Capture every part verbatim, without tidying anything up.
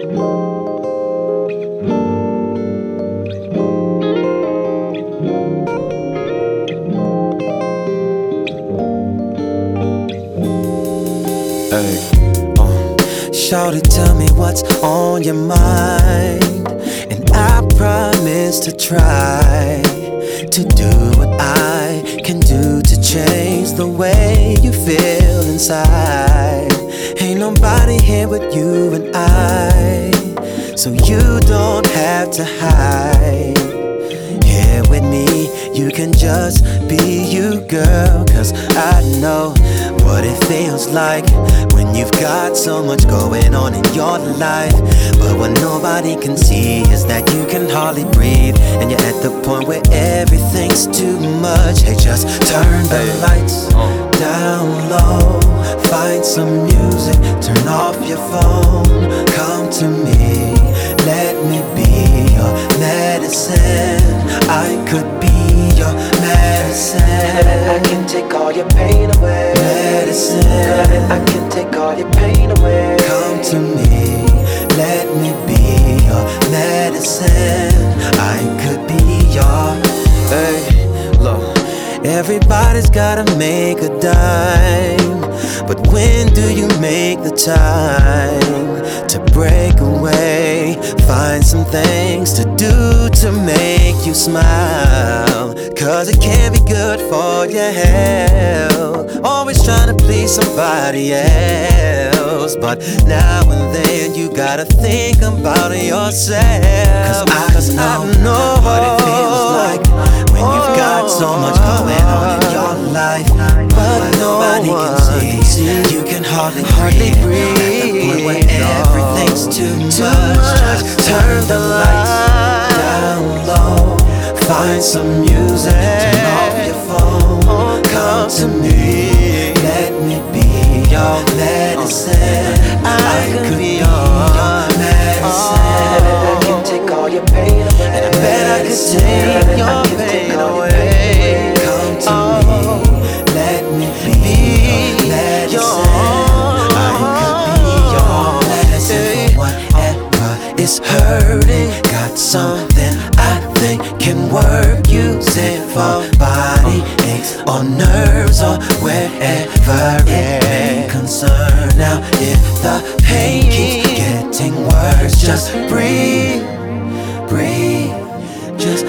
Hey, uh, shawty, tell me what's on your mind, and I promise to try to do what I can do to change the way you feel inside. Ain't nobody here but you and I, so you don't have to hide. Here with me, you can just be you, girl, 'cause I know what it feels like when you've got so much going on in your life, but what nobody can see is that you can hardly breathe, and you're at the point where everything's too much. Hey, just turn the lights down low, find some music, turn off your phone, come to me, let me be your medicine. I could be your medicine. I can take all your pain away. Medicine. I can take all your pain away. Come to me, let me be your medicine. I could be your. Hey, look, everybody's gotta make a dime, but when do you make the time to break away? Find some things to do to make you smile, 'cause it can't be good for your health, always trying to please somebody else. But now and then you gotta think about yourself, 'cause I, Cause I know what it feels like when you've got so much going on in your life, but nobody can see. You can hardly, hardly breathe. At the point where everything's too much, just turn the lights down low, find some music, turn off your phone, come to me, let me be your medicine. I could be your medicine. I can take all your pain away, and I bet I could take your pain away. Come to me, let me be your medicine. I could be your medicine for whatever is hurting. Got something I think can work. Use it for body aches or nerves or wherever it may concern. Now if the pain keeps getting worse, just breathe, breathe, just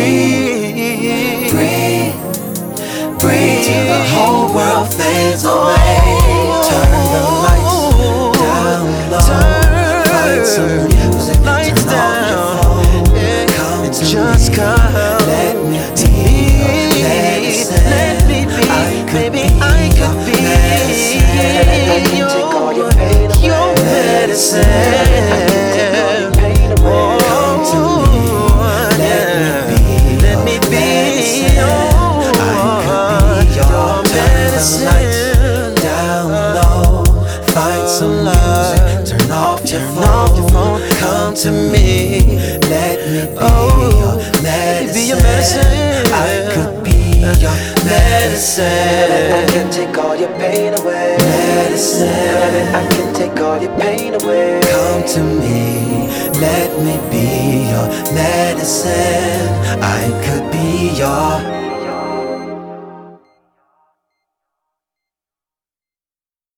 breathe, breathe, breathe till the whole world fades away. Turn the lights down low, find some music, turn off your phone, come to Just me, come let me to be me, your medicine. let me be, I could baby, be I could your be medicine. I can your, take all your pain away. your medicine. I can take all your pain away. Come to me, let me be Let me your be medicine. your, I could be your your medicine. medicine. Down low, find some music, turn off your Turn phone, off your phone, come to me, let me be your medicine. be your medicine. I could be your medicine. I can take all your pain away. Medicine. I can take all your pain away. Come to me, let me be your medicine. I could be your